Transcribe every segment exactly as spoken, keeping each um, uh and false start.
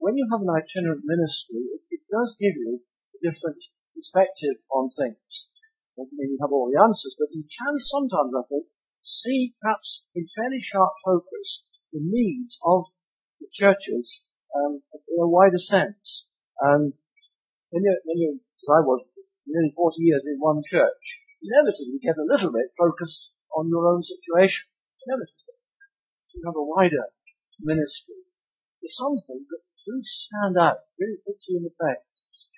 when you have an itinerant ministry, it, it does give you a different perspective on things. Doesn't mean you have all the answers, but you can sometimes, I think, see perhaps in fairly sharp focus the needs of the churches um, in a wider sense. Um, when you, when you, as I was, nearly forty years in one church, inevitably you get a little bit focused on your own situation. Inevitably. You have a wider ministry. There's some things that do stand out, really hit you in the face.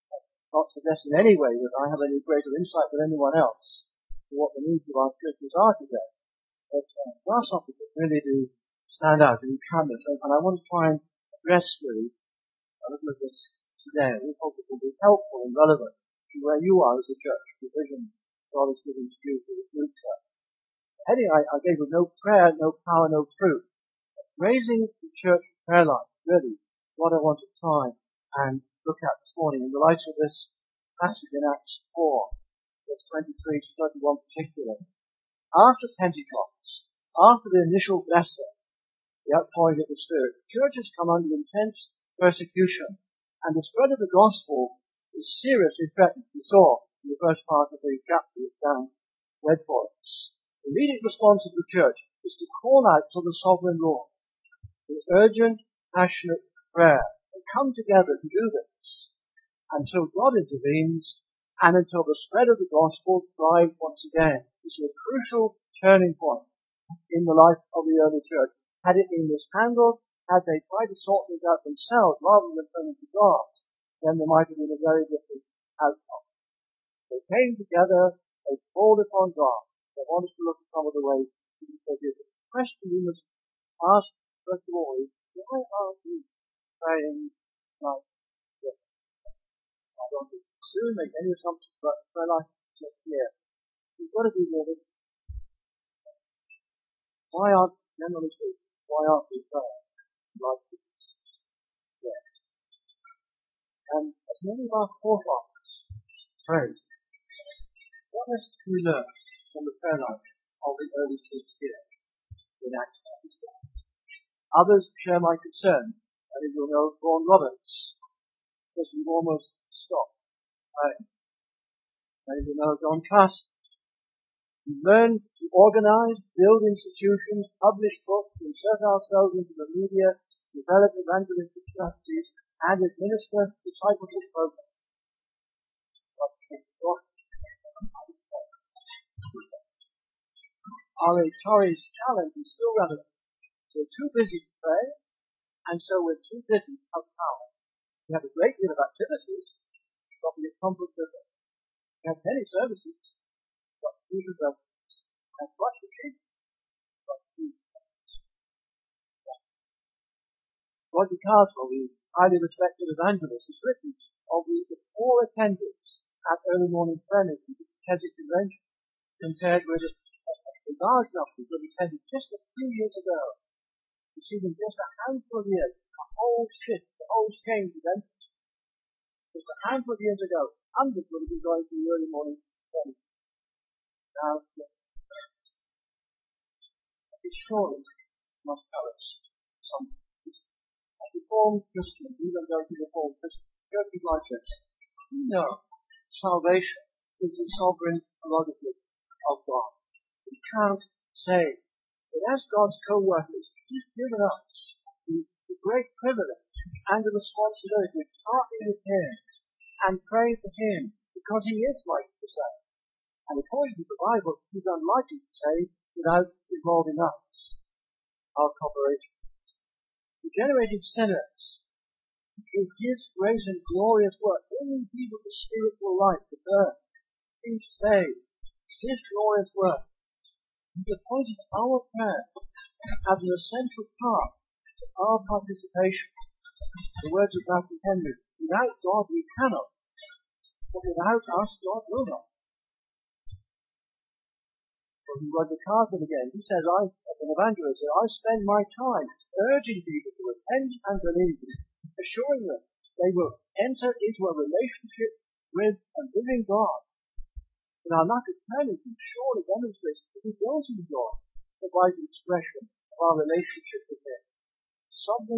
Not suggesting in any way that I have any greater insight than anyone else to what the needs of our churches are today. But uh, there are some things that really do stand out in cabinet, and, and I want to try and address really a little of this today. We hope it will be helpful and relevant to where you are as a church, the vision God is giving to you for the future. The heading I, I gave was no prayer, no power, no fruit. Raising the church prayer life, really, is what I want to try and look at this morning in the light of this passage in Acts four, verse twenty-three to thirty-one particularly. After Pentecost, after the initial blessing, the outpouring of the Spirit, churches come under intense persecution, and the spread of the gospel is seriously threatened. We saw in the first part of the chapter which Dan read for us. The immediate response of the church is to call out to the sovereign Lord with urgent, passionate prayer, and come together to do this until God intervenes and until the spread of the gospel thrives once again. This is a crucial turning point in the life of the early church. Had it been mishandled, had they tried to sort things out themselves rather than turning to God, then there might have been a very different outcome. They came together, they called upon God. They want us to look at some of the ways they did it. The question we must ask, first of all, is why aren't we praying like this? I don't soon make any assumptions about prayer life next year. We've got to be realistic. Why aren't, generally speaking, why aren't we praying like this? Yes. And as many of our forefathers prayed, what lessons can we learn from the prayer life of the early church here in Acts chapter four? Others share my concern. I think you'll know Vaughan Roberts says we've almost stopped praying. I think you'll know John Cass. We've learned to organize, build institutions, publish books, insert ourselves into the media, develop evangelistic strategies, and administer discipleship programs. R A Torrey's challenge is still relevant. We're too busy to pray, and so we're too busy to have power. We have a great deal of activities, but we accomplish nothing. We have many services, but few results. And much achievement, but few results. Roger Carswell, the highly respected evangelist, has written of the, the poor attendance at early morning prayer meetings at the Keswick Convention compared with the, the large numbers that attended just a few years ago. You see them just a handful of years, a whole shift, the whole change of them. Just a handful of years ago, hundreds would have been going to the early morning prayer meetings. Now, yes. His stories must tell us something. As Reformed Christians, even though we Reformed Christians, churches like this, we know salvation is the sovereign prerogative of God. We can't say that as God's co-workers, He's given us the, the great privilege and the responsibility of partnering with Him and praying for Him because He is like to save. And according to the Bible, He's unlikely to save without involving us, our cooperation. Regenerated sinners, through His great and glorious work, bringing people to spiritual life, to birth, being saved, His glorious work, He's appointed our prayer as an essential part of our participation. The words of Matthew Henry, without God we cannot, but without us God will not. Roger Carter again, he says, I, as an evangelist, I spend my time urging people to repent and believe, assuring them they will enter into a relationship with a living God. And our lack of prayer surely demonstrates that we don't enjoy the vital expression of our relationship with Him. Sovereign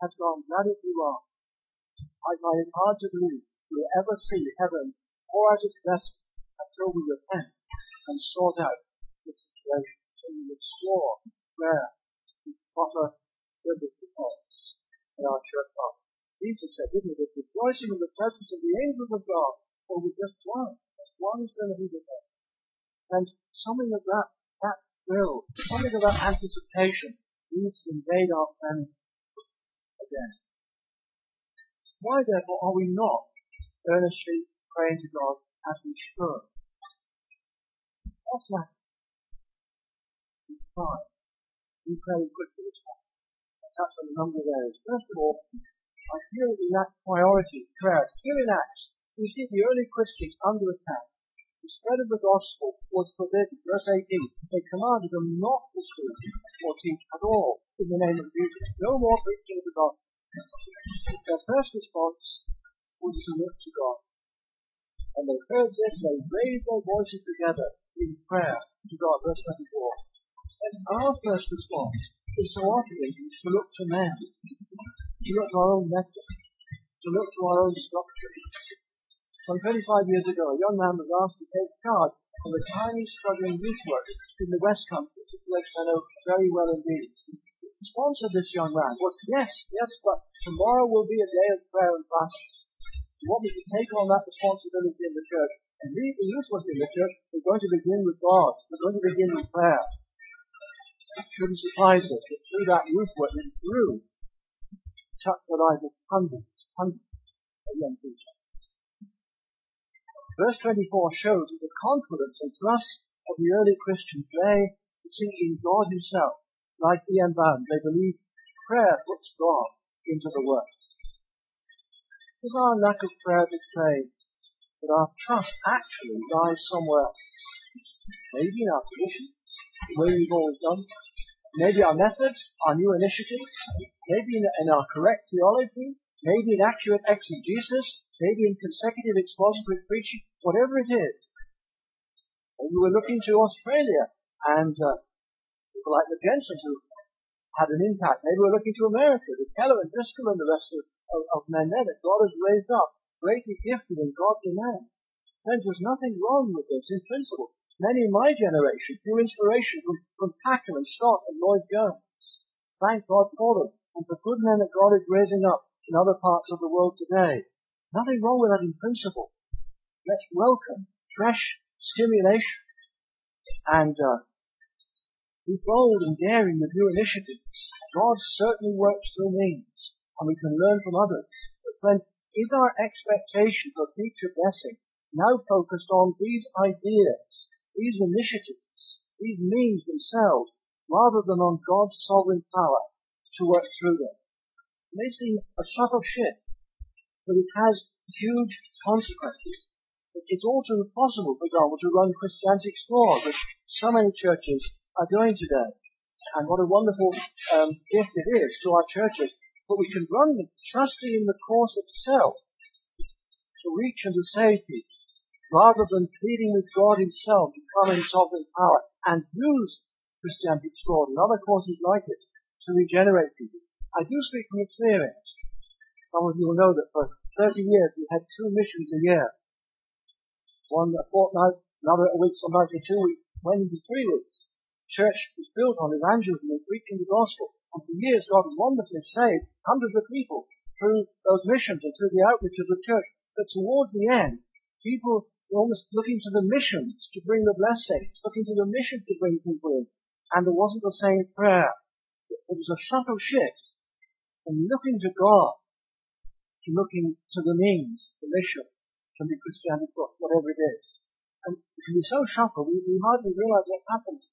has gone radically wrong. I find it hard to believe we'll ever see heaven pour out its blessing until we repent and sort out the situation, so we restore prayer to proper biblical forms in our church life. Jesus said, didn't he, that rejoicing in the presence of the angels of God over just one, just one sinner who repents. And something of that, that will, something of that anticipation needs to invade our family again. Why therefore are we not earnestly praying to God as we should? What's lacking? We try. We pray quickly this morning. I touch on a number of areas. First of all, I feel that we lack priority in prayer. Here in Acts, we see the early Christians under attack. The spread of the gospel was forbidden. Verse eighteen, they commanded them not to speak or teach at all in the name of Jesus. No more preaching of the gospel. Their first response was to look to God. And they heard this, they raised their voices together in prayer to God. Verse twenty-four. And our first response is so often to look to men, to look to our own method, to look to our own structure. Some twenty-five years ago, a young man was asked to take charge of a tiny, struggling youth work in the West Country, a situation I know very well indeed. The response of this young man was, yes, yes, but tomorrow will be a day of prayer and fasting. You want me to take on that responsibility in the church and lead the youth work in the church? We're going to begin with God. We're going to begin with prayer. It shouldn't surprise us that through that youth work it grew, touched the lives of hundreds, hundreds of young people. Verse twenty-four shows that the confidence and trust of the early Christians lay in God himself. Like Ian Bound, they believed prayer puts God into the work. Does our lack of prayer betray that our trust actually lies somewhere else? Maybe in our tradition, the way we've always done. Maybe our methods, our new initiatives. Maybe in, in our correct theology. Maybe in accurate exegesis. Maybe in consecutive expository preaching. Whatever it is. Maybe we're looking to Australia and uh, people like the Jensen who had an impact. Maybe we're looking to America, the Keller and Driscoll and the rest of, of, of men there that God has raised up, greatly gifted and godly men. Friends, there's nothing wrong with this in principle. Many in my generation drew inspiration from, from Packer and Stott and Lloyd Jones. Thank God for them and for good men that God is raising up in other parts of the world today. Nothing wrong with that in principle. Let's welcome fresh stimulation and uh, be bold and daring with new initiatives. God certainly works through means, and we can learn from others. But friend, is our expectation for future blessing now focused on these ideas, these initiatives, these means themselves, rather than on God's sovereign power to work through them? It may seem a subtle shift, but it has huge consequences. It's all too possible, for example, to run Christianity Explored, which so many churches are doing today. And what a wonderful um, gift it is to our churches. But we can run them trusting in the course itself to reach and to save people, rather than pleading with God himself to come in sovereign power and use Christianity Explored and other courses like it to regenerate people. I do speak from experience. Some of you will know that for thirty years we had two missions a year. One a fortnight, another a week, sometimes a two weeks, went into three weeks. The church was built on evangelism and preaching the gospel. And for years God wonderfully saved hundreds of people through those missions and through the outreach of the church. But towards the end, people were almost looking to the missions to bring the blessing, looking to the missions to bring people in. And there wasn't the same prayer. It was a subtle shift from looking to God to looking to the means, the mission, can be Christianity, whatever it is. And it can be so subtle, we, we hardly realize what happens.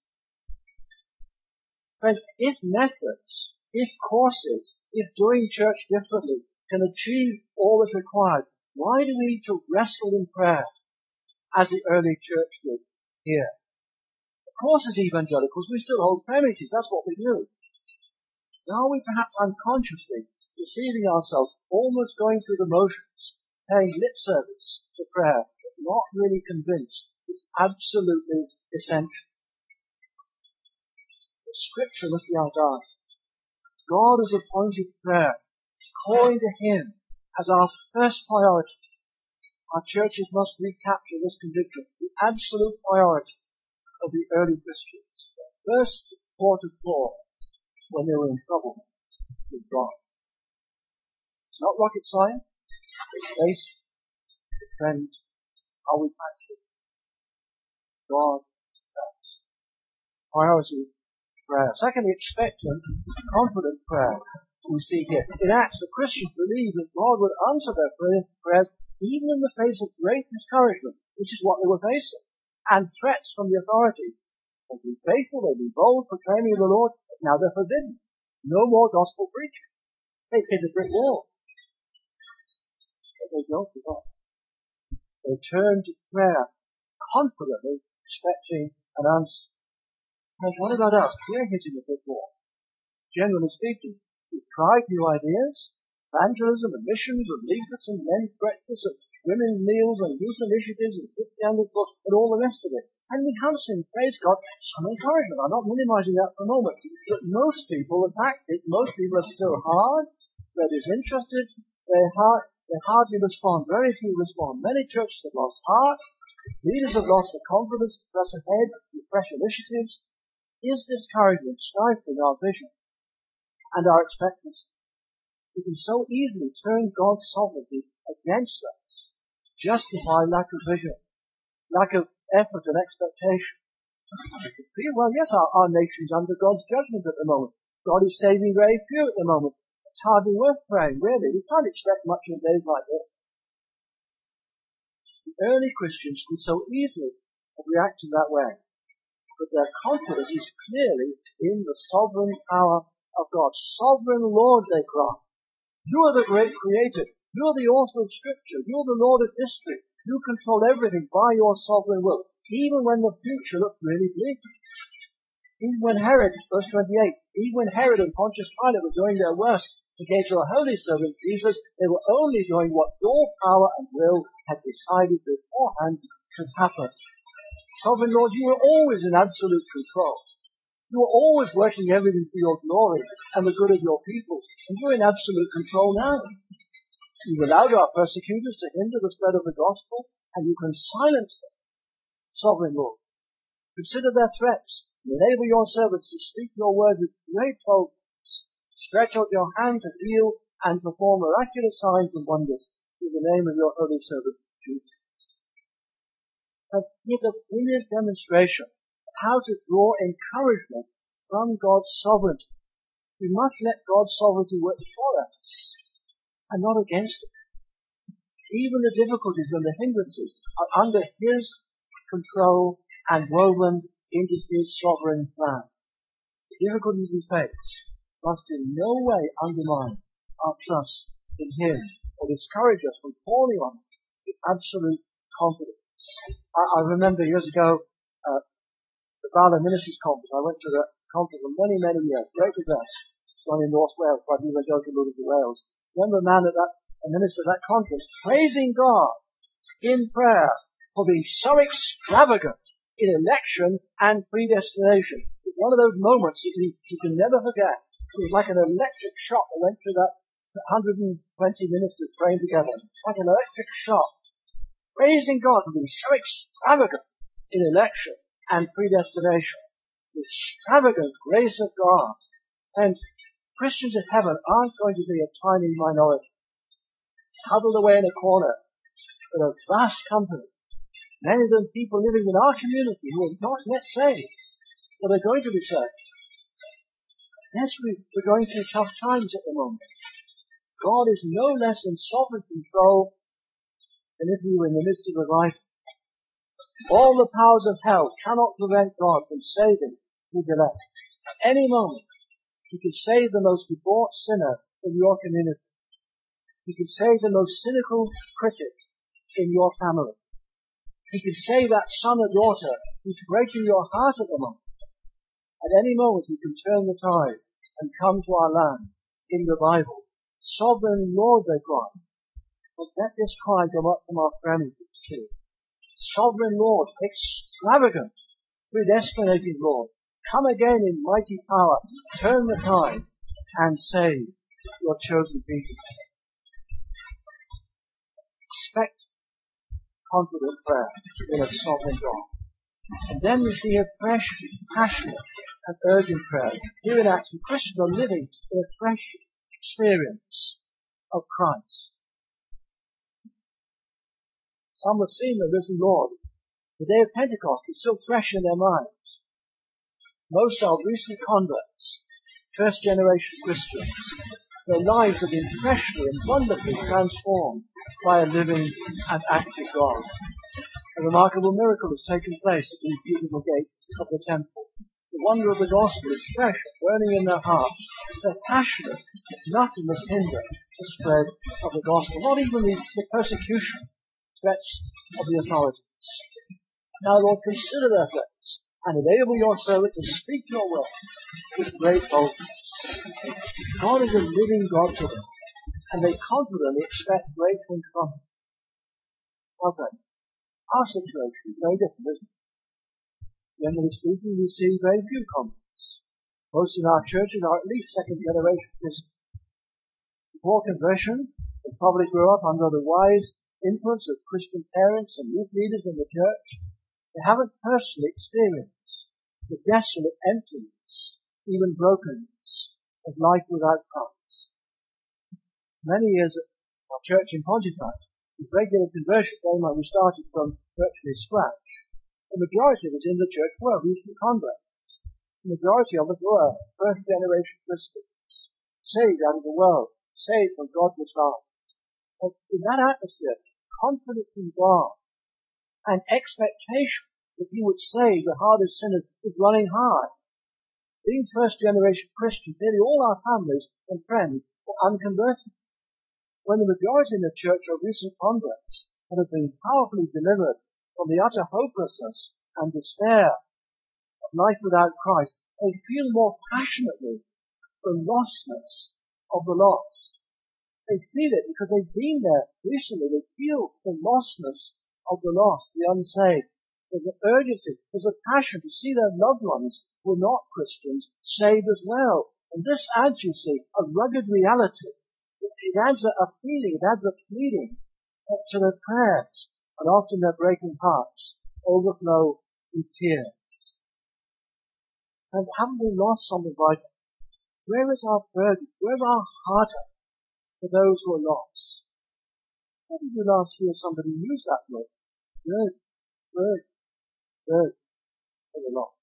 Friends, if methods, if courses, if doing church differently can achieve all that's required, why do we need to wrestle in prayer as the early church did here? Of course, as evangelicals, we still hold premises. That's what we do. Now are we perhaps unconsciously deceiving ourselves, almost going through the motions, paying lip service to prayer, but not really convinced it's absolutely essential? The scripture must be our guide. God has appointed prayer calling to Him as our first priority. Our churches must recapture this conviction, the absolute priority of the early Christians. Their first port of call when they were in trouble with God. It's not rocket science. It's based, depends, how we practice it. God does. Priority, prayer. Secondly, expectant, confident prayer. We see here. In Acts, the Christians believed that God would answer their prayers even in the face of great discouragement, which is what they were facing, and threats from the authorities. They'd be faithful, they'd be bold, proclaiming the Lord, but now they're forbidden. No more gospel preaching. They hit a brick wall. But they don't give up. They turn to prayer, confidently expecting an answer. And what about us? We're hitting a brick wall. Generally speaking, we've tried new ideas, evangelism and missions and leaflets and men's breakfasts and women's meals and youth initiatives and Christianity books and all the rest of it. And we have seen, praise God, some encouragement. I'm not minimizing that for a moment. But most people, in fact, most people are still hard, they're disinterested, they hard, they hardly respond. Very few respond. Many churches have lost heart. Leaders have lost the confidence to press ahead with fresh initiatives. Is discouragement stifling our vision and our expectancy? We can so easily turn God's sovereignty against us, justify lack of vision, lack of effort and expectation. We can feel, well, yes, our, our nation's under God's judgment at the moment. God is saving very few at the moment. It's hardly worth praying, really. We can't expect much in days like this. The early Christians could so easily have reacted that way, but their confidence is clearly in the sovereign power of God. Sovereign Lord, they cry. You are the great creator. You are the author of Scripture. You are the Lord of history. You control everything by your sovereign will, even when the future looks really bleak. Even when Herod, verse twenty-eight, even when Herod and Pontius Pilate were doing their worst against your holy servant Jesus, they were only doing what your power and will had decided beforehand should happen. Sovereign Lord, you were always in absolute control. You were always working everything for your glory and the good of your people, and you're in absolute control now. You've allowed our persecutors to hinder the spread of the gospel, and you can silence them. Sovereign Lord, consider their threats, and enable your servants to speak your word with great boldness. Stretch out your hand to heal and perform miraculous signs and wonders in the name of your holy servant, Jesus. And here's a brilliant demonstration of how to draw encouragement from God's sovereignty. We must let God's sovereignty work for us and not against it. Even the difficulties and the hindrances are under His control and woven into His sovereign plan. The difficulties we face must in no way undermine our trust in Him or discourage us from falling on Him with absolute confidence. I, I remember years ago, uh, the Bala Ministers Conference. I went to the conference for many, many years. Great event. One in North Wales, so I didn't even go to Luton to Wales. I remember a man at that, a minister at that conference, praising God in prayer for being so extravagant in election and predestination. It's one of those moments that you, you can never forget. It was like an electric shock that went through that one hundred twenty ministers praying together. Like an electric shock. Praising God for being so extravagant in election and predestination. The extravagant grace of God. And Christians of heaven aren't going to be a tiny minority, huddled away in a corner, but a vast company. Many of them people living in our community who are not yet saved, but are going to be saved. Yes, we're going through tough times at the moment. God is no less in sovereign control than if we were in the midst of revival. All the powers of hell cannot prevent God from saving His elect. At any moment, He could save the most debauched sinner in your community. He could save the most cynical critic in your family. He could save that son or daughter who's breaking your heart at the moment. At any moment, He can turn the tide and come to our land in revival. Sovereign Lord, they cry. But let this cry go up from our families too. Sovereign Lord, extravagant, predestinating Lord, come again in mighty power, turn the tide, and save your chosen people. Expect confident prayer in a sovereign God. And then we see a fresh, passionate, and urgent prayer. Here in Acts, the Christians are living in a fresh experience of Christ. Some have seen the risen Lord. The day of Pentecost is still fresh in their minds. Most are recent converts, first generation Christians. Their lives have been freshly and wonderfully transformed by a living and active God. A remarkable miracle has taken place at these beautiful gates of the temple. The wonder of the gospel is fresh and burning in their hearts. They're passionate. Nothing must hinder the spread of the gospel, not even the, the persecution, threats of the authorities. Now, Lord, consider their threats and enable your servant to speak your word with great boldness. God is a living God to them, and they confidently expect great things from him. Well then, our situation is very different, isn't it? Generally speaking, we see very few converts. Most in our churches are at least second generation Christians. Before conversion, they probably grew up under the wise influence of Christian parents and youth leaders in the church. They haven't personally experienced the desolate emptiness, even brokenness, of life without Christ. Many years at our church in Pontefract, with regular conversion came when we started from virtually scratch. The majority of us in the church were recent converts. The majority of us were first generation Christians, saved out of the world, saved from godless lives. And in that atmosphere, confidence in God and expectation that he would save the hardest sinners is running high. Being first generation Christians, nearly all our families and friends were unconverted. When the majority in the church are recent converts and have been powerfully delivered from the utter hopelessness and despair of life without Christ, they feel more passionately the lostness of the lost. They feel it because they've been there recently. They feel the lostness of the lost, the unsaved. There's an urgency, there's a passion to see their loved ones who are not Christians saved as well. And this adds, you see, a rugged reality. It adds a, a feeling, it adds a pleading to their prayers, and often their breaking hearts overflow with tears. And haven't we lost something vital? Where is our burden? Where is our heart for those who are lost? When did you last hear somebody use that word? Burden, burden, burden for the lost.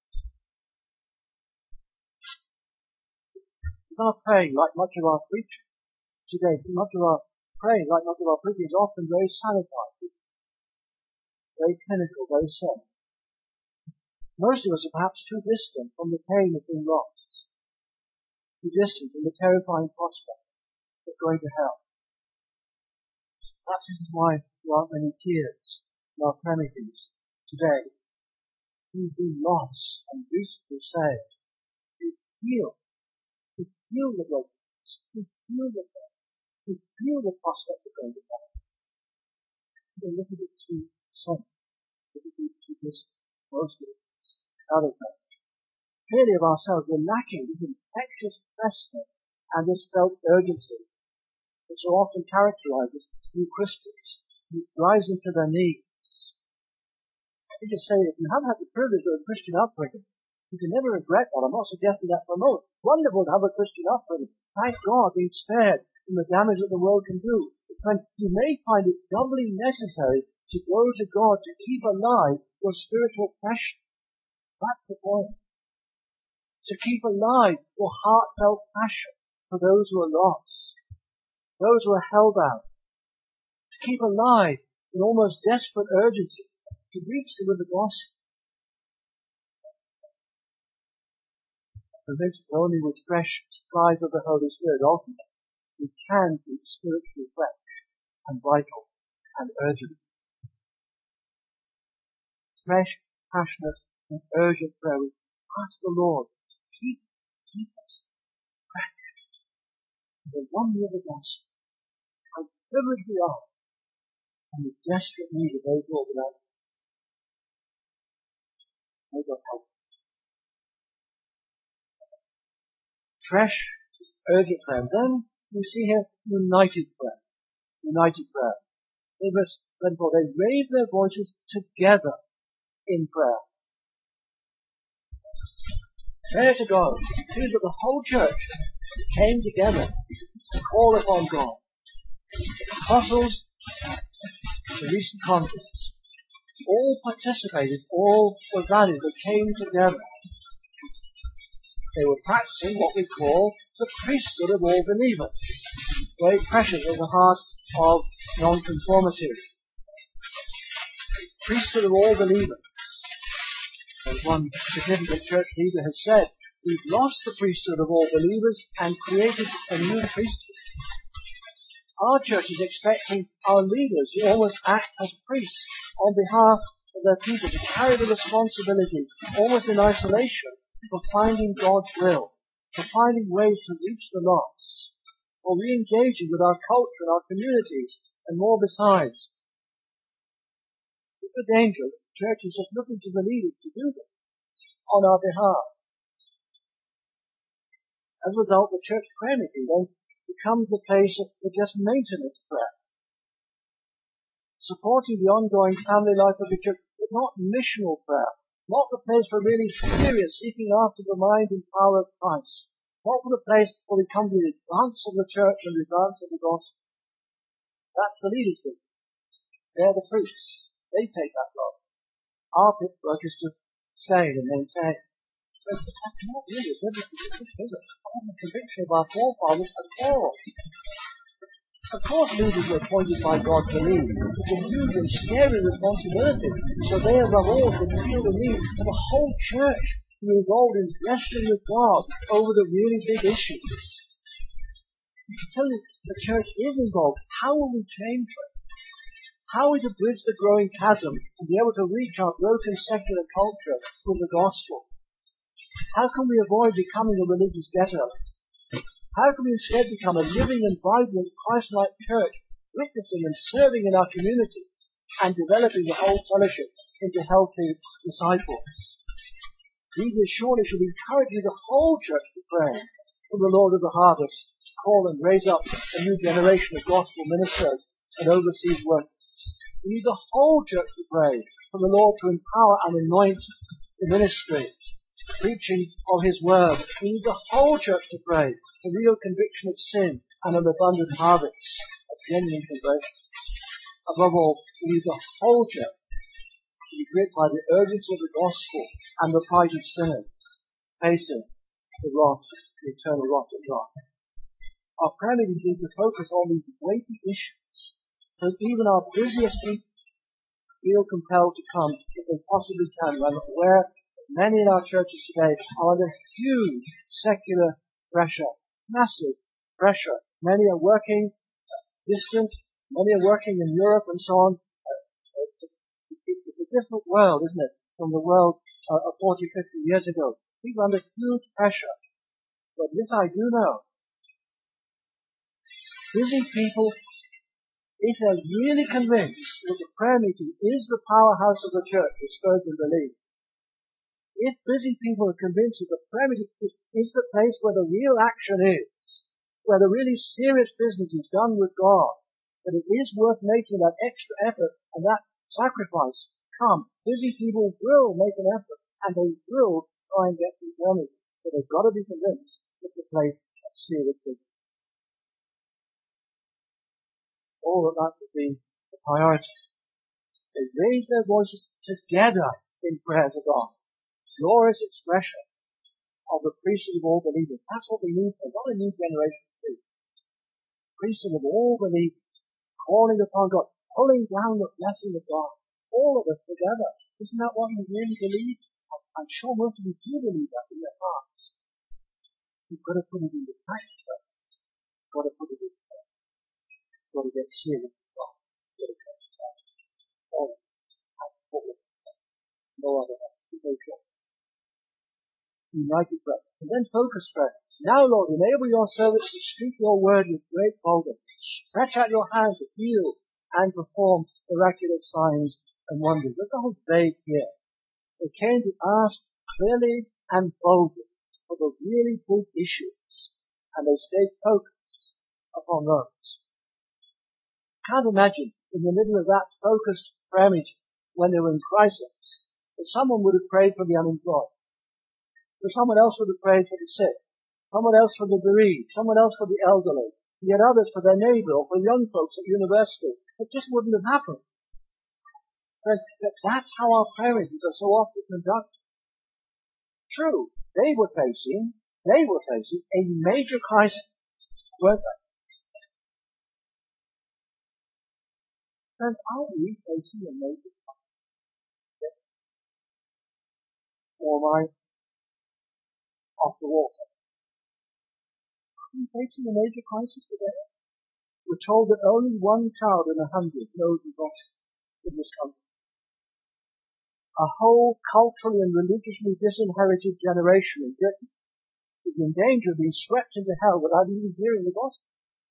Our praying, like much of our preaching today, much of our praying, like much of our preaching, is often very sanitized, very clinical, very sad. Most of us are perhaps too distant from the pain of being lost, too distant from the terrifying prospect of going to hell. That is why there aren't many tears in our prayer meetings today. You've been lost and recently saved. You feel, you feel the brokenness, you feel the pain, you feel the prospect of going to hell. It's a little bit too soft, a little bit too distant, most of it. Other things. Clearly of ourselves, we're lacking this infectious pressure and this felt urgency which so often characterizes new Christians, who drives them to their knees. Let me just say, if you haven't had the privilege of a Christian upbringing, you can never regret that. I'm not suggesting that for a moment. Wonderful to have a Christian upbringing. Thank God being spared from the damage that the world can do. But friend, you may find it doubly necessary to go to God to keep alive your spiritual passion. That's the point. To keep alive your heartfelt passion for those who are lost, those who are hellbound. To keep alive an almost desperate urgency to reach them with the gospel. Convinced that only with fresh supplies of the Holy Spirit, ultimately, we can keep spiritually fresh and vital and urgent. Fresh, passionate, and urgent prayer. We ask the Lord to keep, keep us fresh. The wonder of the gospel. How privileged we are. And the desperate need of those who are without us. May God help us. Fresh, urgent prayer. Then We see here united prayer. United prayer. In verse twenty-four, they raised their voices together in prayer. Prayer to God. It means that the whole church came together to call upon God. The apostles, the recent converts, all participated, all were valid, they came together. They were practicing what we call the priesthood of all believers. Very precious at the heart of nonconformity. Priesthood of all believers. As one significant church leader has said, we've lost the priesthood of all believers and created a new priesthood. Our church is expecting our leaders to almost act as priests on behalf of their people, to carry the responsibility, almost in isolation, for finding God's will, for finding ways to reach the lost, for re-engaging with our culture and our communities, and more besides. It's a danger that the church is just looking to the leaders to do this on our behalf. As a result, the church prayer meeting then becomes a place of just maintenance prayer, supporting the ongoing family life of the church, but not missional prayer, not the place for really serious seeking after the mind and power of Christ, not for the place where we come to the advance of the church and the advance of the gospel. That's the leaders' business. They're the priests. They take that role. Our work is to sustain and maintain. But that's not really a biblical conviction, is it? That wasn't a conviction of our forefathers at all. Of course, leaders were appointed by God to lead. It's a huge and scary responsibility. So they, above all, can feel the need for the whole church to be involved in wrestling with God over the really big issues. Until the church is involved, how will we change it? How are we to bridge the growing chasm and be able to reach our broken secular culture with the gospel? How can we avoid becoming a religious ghetto? How can we instead become a living and vibrant Christ-like church, witnessing and serving in our community and developing the whole fellowship into healthy disciples? Leaders surely should encourage the whole church to pray for the Lord of the harvest to call and raise up a new generation of gospel ministers and overseas workers. We need the whole church to pray for the Lord to empower and anoint the ministry, preaching of his word. We need the whole church to pray for real conviction of sin and an abundant harvest of genuine conversion. Above all, we need the whole church to be gripped by the urgency of the gospel and the plight of sinners, facing the wrath, the eternal wrath of God. Our prayer meetings need to focus on these weighty issues, so that even our busiest people feel compelled to come if they possibly can. I'm aware many in our churches today are under huge secular pressure, massive pressure. Many are working distant, many are working in Europe and so on. It's a different world, isn't it, from the world of forty, fifty years ago. People are under huge pressure. But this I do know. Busy people, if they're really convinced that the prayer meeting is the powerhouse of the church, as Spurgeon believed, if busy people are convinced that the prayer meeting is the place where the real action is, where the really serious business is done with God, that it is worth making that extra effort and that sacrifice, come, busy people will make an effort and they will try and get to the prayer meeting. But they've got to be convinced it's a place of serious business. All that that would be the priority. They raise their voices together in prayer to God. Glorious expression of the priesthood of all believers. That's what we need for not a new generation of priests. Priesthood of all believers, calling upon God, pulling down the blessing of God. All of us together. Isn't that what we really believe? I'm sure most of you do believe that in your hearts. You've got to put it into practice. You've got to put it into practice. You've got to get serious with God. You've got to come to God. All of us. No other way. United prayer. And then focus prayer. Now, Lord, enable your servants to speak your word with great boldness. Stretch out your hand to heal and perform miraculous signs and wonders. Look how vague here. They came to ask clearly and boldly for the really big issues, and they stayed focused upon those. Can't imagine in the middle of that focused prayer meeting when they were in crisis that someone would have prayed for the unemployed, that someone else would have prayed for the sick, someone else for the bereaved, someone else for the elderly, yet others for their neighbour or for young folks at university. It just wouldn't have happened. But that's how our prayer meetings are so often conducted. True, they were facing, they were facing a major crisis, weren't they? And are we facing a major crisis? Or am I off the water? Are we facing a major crisis today? We're told that only one child in a hundred knows the gospel in this country. A whole culturally and religiously disinherited generation in Britain is in danger of being swept into hell without even hearing the gospel.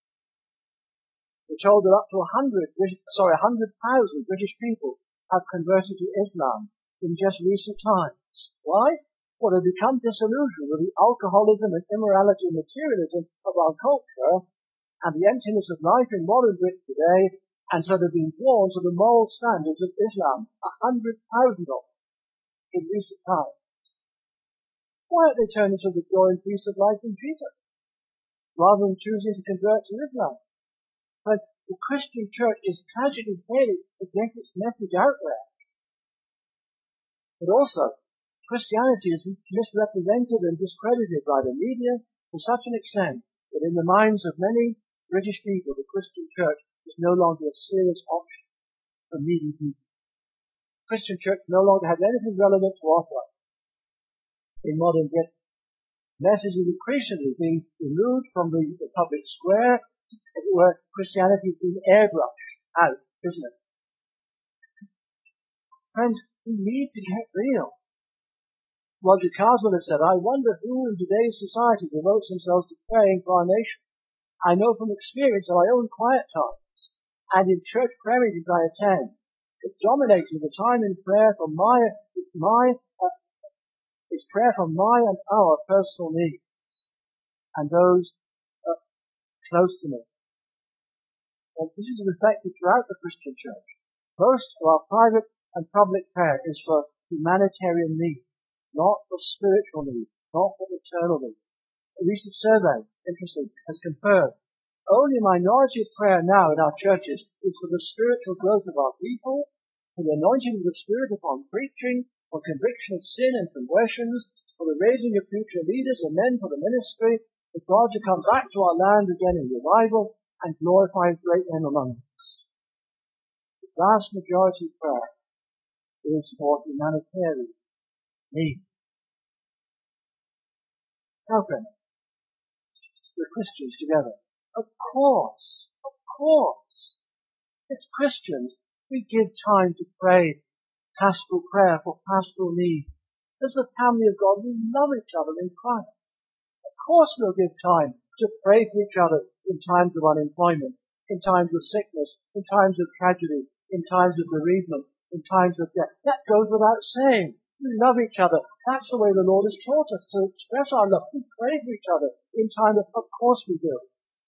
We're told that up to a hundred, sorry, a hundred thousand British people have converted to Islam in just recent times. Why? Well, they've become disillusioned with the alcoholism and immorality and materialism of our culture and the emptiness of life in modern Britain today, and so they've been drawn to the moral standards of Islam. A hundred thousand of them in recent times. Why aren't they turning to the joy and peace of life in Jesus, rather than choosing to convert to Islam? But the Christian church is tragically failing to get its message out there. But also, Christianity is misrepresented and discredited by the media to such an extent that in the minds of many British people, the Christian church is no longer a serious option for needy people. The Christian church no longer has anything relevant to offer in modern Britain. The message is increasingly being removed from the, the public square, where Christianity is being airbrushed out, isn't it? Friends, we need to get real. Roger Carswell has said, I wonder who in today's society devotes themselves to praying for our nation. I know from experience of my own quiet times and in church prayer meetings I attend, that dominating the time in prayer for my, my, uh, is prayer for my and our personal needs and those uh, close to me. And this is reflected throughout the Christian church. Most of our private and public prayer is for humanitarian needs, not for spiritual needs, not for eternal needs. A recent survey, interesting, has confirmed only a minority of prayer now in our churches is for the spiritual growth of our people, for the anointing of the Spirit upon preaching, for conviction of sin and conversions, for the raising of future leaders and men for the ministry, for God to come back to our land again in revival and glorify His great name among us. The vast majority of prayer is for humanitarian need. Now, friends, we're Christians together. Of course, of course, as Christians, we give time to pray pastoral prayer for pastoral need. As the family of God, we love each other in Christ. Of course we'll give time to pray for each other in times of unemployment, in times of sickness, in times of tragedy, in times of bereavement, in times of death. That goes without saying. We love each other. That's the way the Lord has taught us to express our love. We pray for each other in time of, of course we do.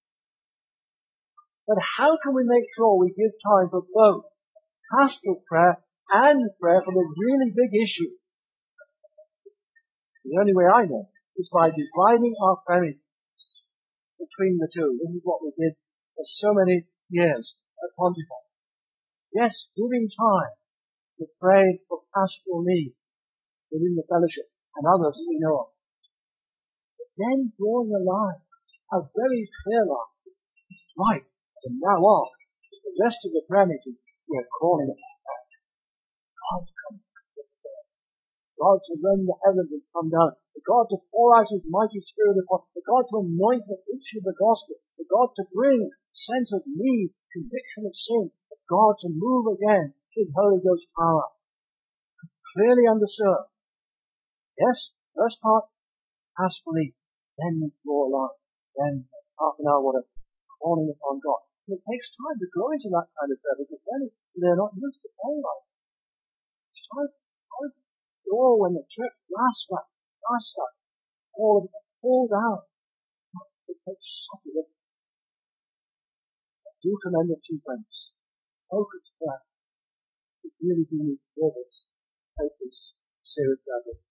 But how can we make sure we give time for both pastoral prayer and prayer for the really big issue? The only way I know is by dividing our prayer between the two. This is what we did for so many years at Pontifex. Yes, giving time to pray for pastoral need within the fellowship and others that we know of. But then drawing a line, a very clear line. Right, from now on, the rest of the prayer meeting, we're calling it God to come. God to rend the heavens and come down. The God to pour out His mighty Spirit upon. The God to anoint the preaching of the gospel. The God to bring sense of need, conviction of sin. The God to move again in Holy Ghost power. Clearly understood. Yes, first part, pastoral need. Then we draw a line. Then half an hour, whatever, calling upon God. And it takes time to grow into that kind of prayer because then they're not used to praying like it. It's time to grow when the church lasts that, lasts that, all of it falls out. It takes such a do commend us to friends. Focus prayer. It really do need to hear this. Take this serious gathering.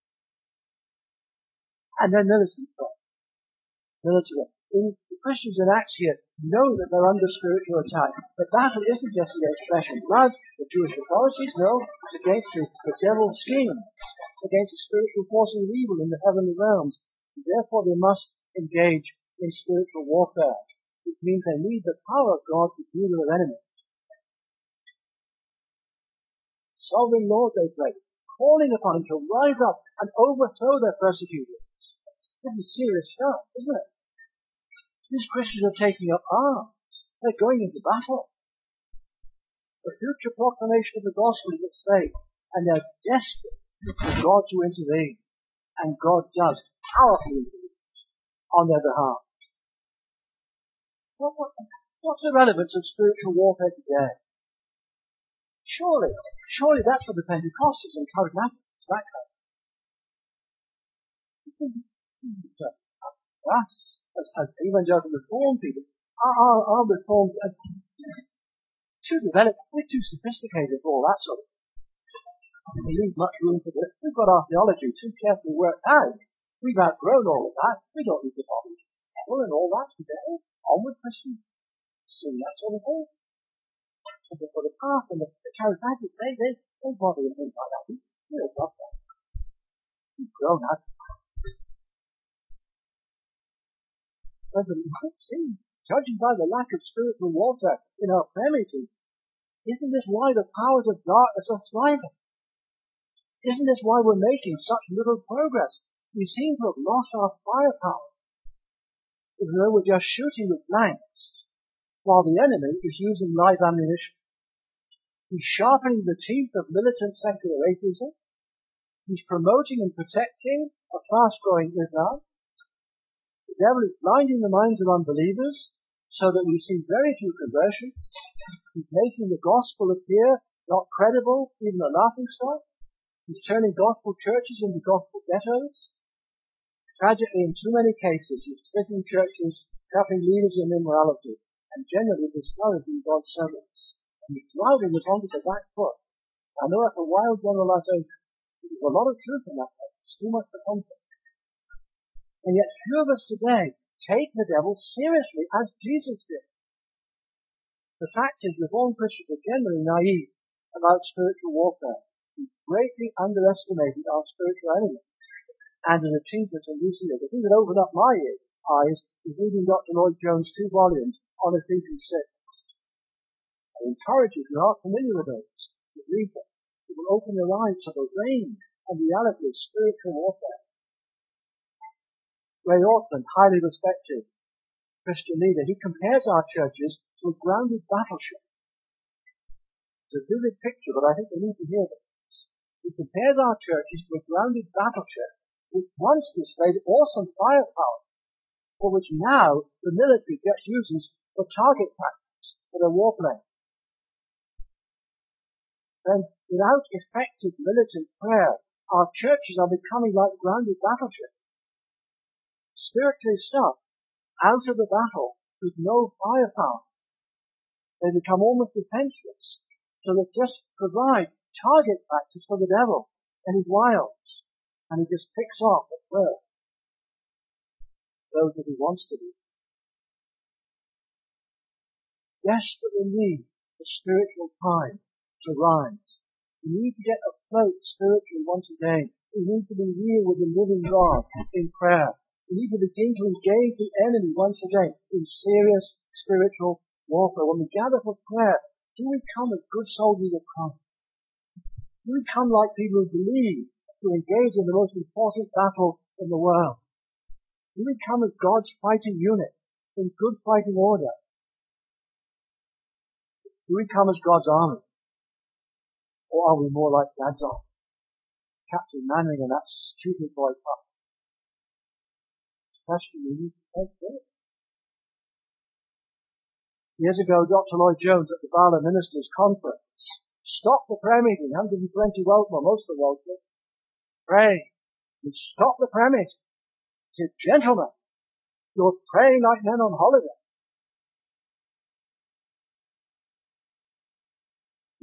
And then militant prayer. Militant. In the Christians in Acts here know that they're under spiritual attack. The battle isn't just against flesh and blood, the Jewish authorities, no, it's against the, the devil's schemes, against the spiritual forces of evil in the heavenly realms. Therefore they must engage in spiritual warfare, which means they need the power of God to deal with their enemies. Sovereign Lord, they pray, calling upon him to rise up and overthrow their persecutors. This is serious stuff, isn't it? These Christians are taking up arms. They're going into battle. The future proclamation of the gospel is at stake, and they're desperate for God to intervene. And God does powerfully intervene on their behalf. What, what, what's the relevance of spiritual warfare today? Surely, surely that's for the Pentecostals and charismatics, that kind of thing. This isn't, this isn't for us, as, as evangelical reformed people. Our, our, our reformed, uh, too developed, we're too sophisticated for all that sort of thing. We leave much room for this. We've got our theology too carefully worked out. We've outgrown all of that. We don't need to bother with the devil and all that today. Onward Christians, sing that sort of thing. Something for the past, and the, the charismatics, they, they, they bother with things like that. We, we're above that. We've grown up. But we might see, judging by the lack of spiritual warfare in our prayer meeting, isn't this why the powers of darkness are thriving? Isn't this why we're making such little progress? We seem to have lost our firepower. As though we're just shooting with blanks, while the enemy is using live ammunition. He's sharpening the teeth of militant secular atheism. He's promoting and protecting a fast-growing Islam. The devil is blinding the minds of unbelievers so that we see very few conversions. He's making the gospel appear not credible, even a laughing stock. He's turning gospel churches into gospel ghettos. Tragically, in too many cases, he's splitting churches, trapping leaders in immorality, and generally discouraging God's servants. And he's driving us onto the back foot. I know that's a wild generalization. There's a lot of truth in that. It's too much for comfort. And yet few of us today take the devil seriously as Jesus did. The fact is, Reformed Christians are generally naive about spiritual warfare. We've greatly underestimated our spiritual enemy and his achievements in recent years. The thing that opened up my eyes is reading Doctor Lloyd Jones' two volumes on Ephesians six. I encourage you, if you are familiar with those, to read them. It will open your eyes to the range and reality of spiritual warfare. Ray Ortland, highly respected Christian leader, he compares our churches to a grounded battleship. It's a vivid picture, but I think we need to hear this. He compares our churches to a grounded battleship which once displayed awesome firepower, for which now the military just uses for target practice for their warplane. Then, without effective militant prayer, our churches are becoming like grounded battleships. Spiritually stuck, out of the battle, with no firepower. They become almost defenseless, so they just provide target practice for the devil and his wiles, and he just picks off at will those that he wants to do. Desperately need the spiritual tide to rise. We need to get afloat spiritually once again. We need to be real with the living God in prayer. We need to begin to engage the enemy once again in serious spiritual warfare. When we gather for prayer, do we come as good soldiers of Christ? Do we come like people who believe to engage in the most important battle in the world? Do we come as God's fighting unit in good fighting order? Do we come as God's army? Or are we more like Dad's army? Captain Mannering and that stupid boy Puck. Question we need to take this. Years ago, Doctor Lloyd Jones at the Bala Ministers Conference stopped the prayer meeting, one hundred twenty Welshman, most of the Welshman, pray. He stopped the prayer meeting. He said, gentlemen, you're praying like men on holiday.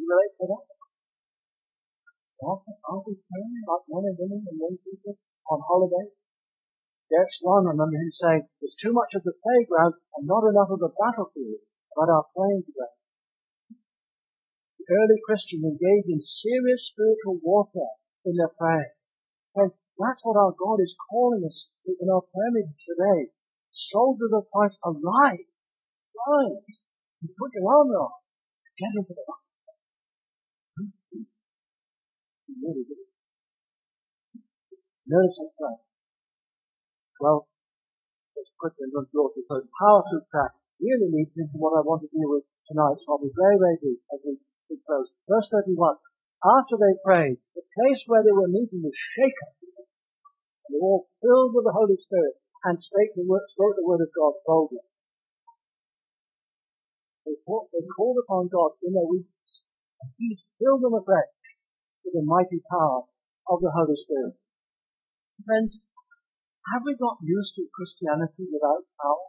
you relate to that? Often, aren't we praying like men and women and young people on holiday? Derek Swan, I remember him saying, there's too much of the playground and not enough of the battlefield about our playing together. The early Christians engaged in serious spiritual warfare in their praying. And that's what our God is calling us in our prayer meeting today. Soldiers of Christ alive. Rise. You put your armor on. Get into the battle. You really do. Notice that prayer. Well, let's quickly run through it because power through prayer really leads into what I want to deal with tonight. So I'll be very, very brief as we close. Verse thirty-one. After they prayed, the place where they were meeting was shaken. And they were all filled with the Holy Spirit and spake the word, spoke the word of God boldly. They, fought, they called upon God in their weakness, and He filled them afresh with the mighty power of the Holy Spirit. Friends, have we got used to Christianity without power?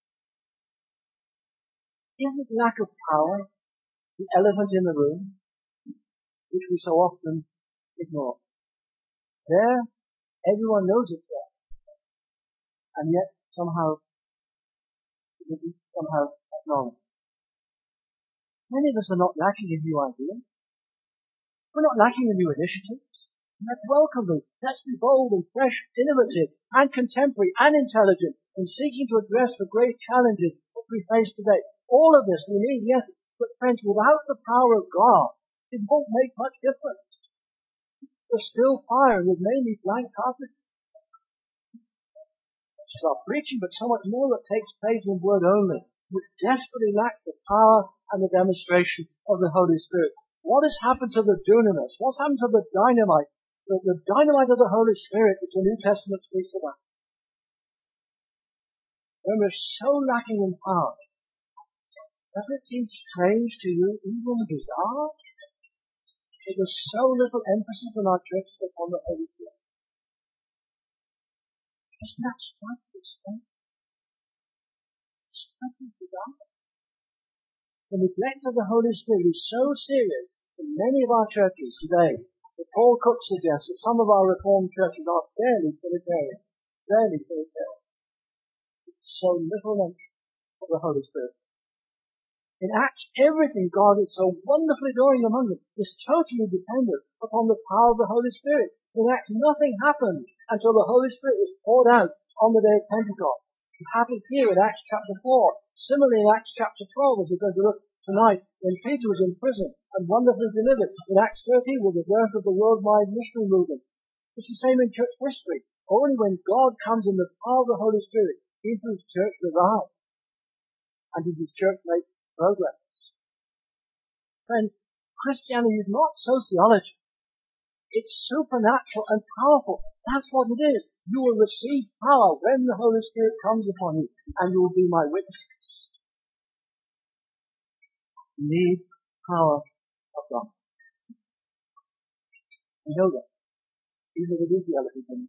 Isn't lack of power the elephant in the room, which we so often ignore? There, everyone knows it's there, and yet somehow it isn't somehow acknowledged. Many of us are not lacking in new ideas. We're not lacking in new initiatives. Let's welcome them. Let's be bold and fresh, innovative and contemporary and intelligent in seeking to address the great challenges that we face today. All of this we need, yes, but friends, without the power of God, it won't make much difference. There's still fire with mainly blank carpets. Which is our preaching, but so much more that takes place in word only. We desperately lack the power and the demonstration of the Holy Spirit. What has happened to the dunamis? What's happened to the dynamite? The, the dynamite of the Holy Spirit which the New Testament speaks about. When we're so lacking in power, does it seem strange to you, even bizarre, that there's so little emphasis in our churches upon the Holy Spirit? Doesn't that strike you as strange? Strike you bizarre? The neglect of the Holy Spirit is so serious in many of our churches today that Paul Cook suggests that some of our Reformed churches are fairly Trinitarian. Fairly Trinitarian. It's so little mention of the Holy Spirit. In Acts, everything God is so wonderfully doing among them is totally dependent upon the power of the Holy Spirit. In Acts, nothing happened until the Holy Spirit was poured out on the day of Pentecost. It happened here in Acts chapter four. Similarly in Acts chapter twelve, as we're going to look tonight, when Peter was in prison and wonderfully delivered. In Acts thirteen, with the birth of the worldwide missionary movement. It's the same in church history. Only when God comes in the power of the Holy Spirit is His church revived. And does His church make progress. Friend, Christianity is not sociology. It's supernatural and powerful. That's what it is. You will receive power when the Holy Spirit comes upon you, and you will be my witnesses. You need power of God. You know that. Even if it is the elephant in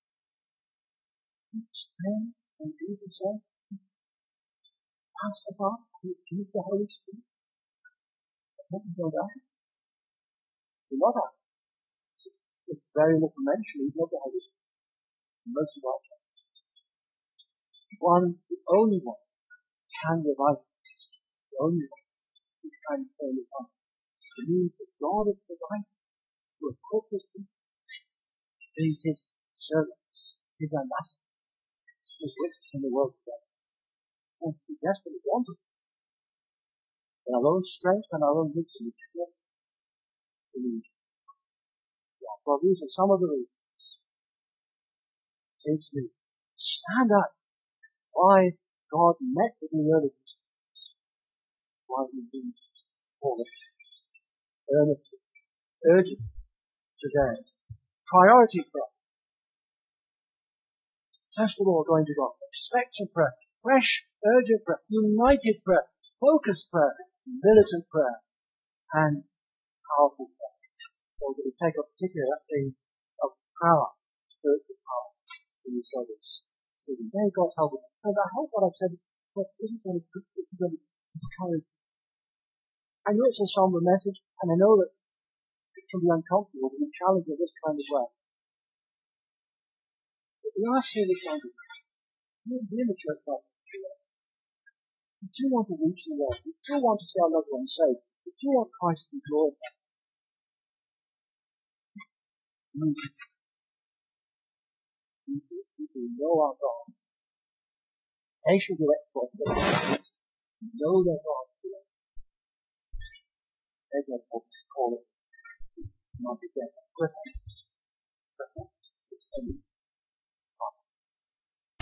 you. Stand and Jesus said, ask the Father to give the Holy Spirit. What you go down? You know that. It's very little mention even of the Holy Spirit. Most of our churches. One, the only one, can revive us. The only one who can turn it on. It means that God is provided to equip His people to be His servants, His ambassadors, His witnesses in the world today. And we desperately want it. In our own strength and our own wisdom, we can't believe. Well, these are some of the reasons. It seems to stand up why God met with the early Christians. Why He didn't call it earnestly, urgent today. Priority prayer. First of all, going to God. Expectant prayer. Fresh, urgent prayer. United prayer. Focused prayer. Militant prayer. And powerful prayer. Or that we take up particularly that thing of power, spiritual power, in the service. So may God help us. And I hope what I've said isn't going to, isn't going to discourage. I know it's a somber message, And I know that it can be uncomfortable to be challenged in this kind of way. But we are seeing the kind of you in the church like we do want to reach the world. We do want to see our loved ones saved. We do want Christ to be glorified. We need to know our God. They should do it for us. Know their God. They're going to call it not again.